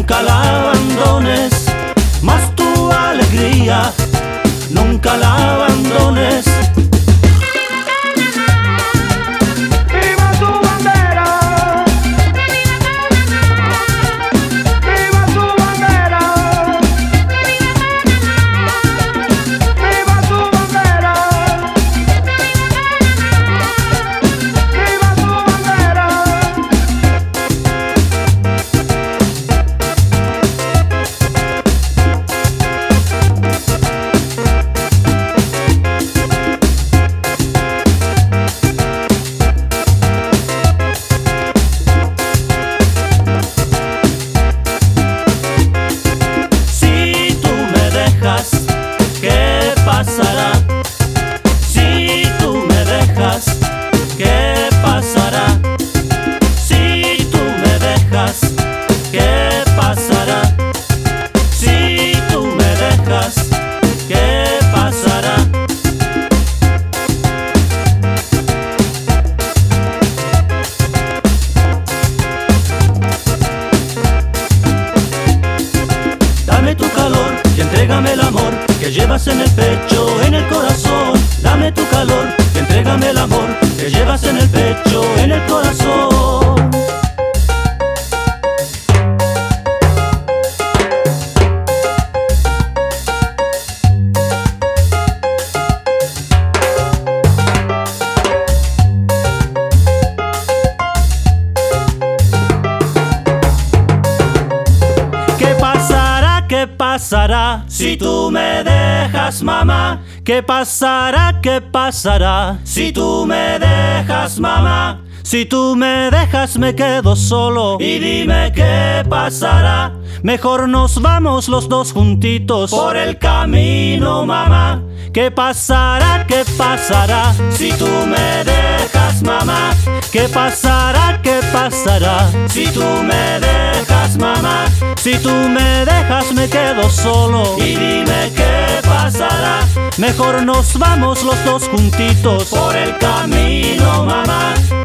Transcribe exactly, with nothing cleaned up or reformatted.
nunca la abandones, más tu alegría, nunca la abandones. ¡Viva su bandera! ¡Viva su bandera! ¡Viva su bandera! ¡Viva su bandera! ¿Qué pasará? Si tú me dejas, ¿qué pasará? Si tú me dejas, ¿qué pasará? Si tú me dejas, ¿qué pasará? Dame tu calor y entrégame el amor que llevas en el pecho, en el corazón. Dame tu calor y entrégame el amor que llevas en el pecho, en el corazón. ¿Qué pasará? ¿Qué pasará si tú me dejas, mamá? ¿Qué pasará? ¿Qué pasará si tú me dejas, mamá? Si tú me dejas me quedo solo y dime qué pasará. Mejor nos vamos los dos juntitos por el camino, mamá. ¿Qué pasará? ¿Qué pasará si tú me dejas, mamá? ¿Qué pasará? ¿Qué pasará si tú me dejas, mamá? Si tú me dejas me quedo solo y dime qué pasará. Mejor nos vamos los dos juntitos por el camino, mamá.